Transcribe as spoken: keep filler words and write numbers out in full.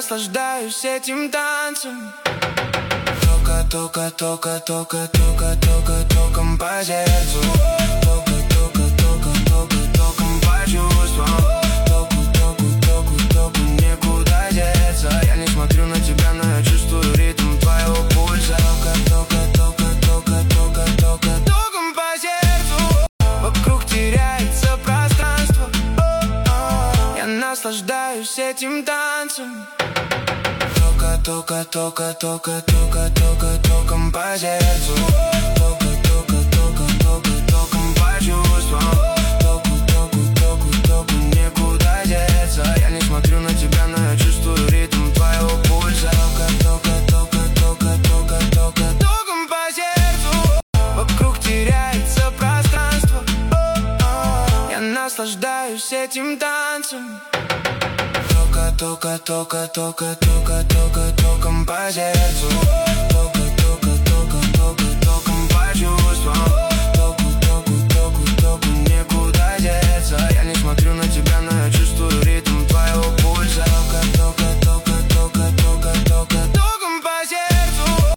наслаждаюсь этим танцем. Тока, тока, тока, тока, тока, тока, током по сердцу. Тока, тока, тока, тока, током по чувствам. Току, току, току, току, никуда деться. Я не смотрю на тебя, но я чувствую ритм твоего пульса. Тока, тока, тока, тока, тока, тока, током по сердцу. Вокруг теряется пространство. Я наслаждаюсь этим танцем. Тока, тока, тока, тока, тока, тока, током по сердцу. Тока, тока, тока, тока, током по чувствам. Току, току, току, току, никуда деться. Я не смотрю на тебя, но я чувствую ритм твоего пульса. Тока, тока, тока, тока, тока, тока, током по сердцу. Вокруг теряется пространство. Я наслаждаюсь этим танцем. Тока, тока, тока, тока, тока, током по сердцу. Тока, тока, тока, тока, током по чувствам.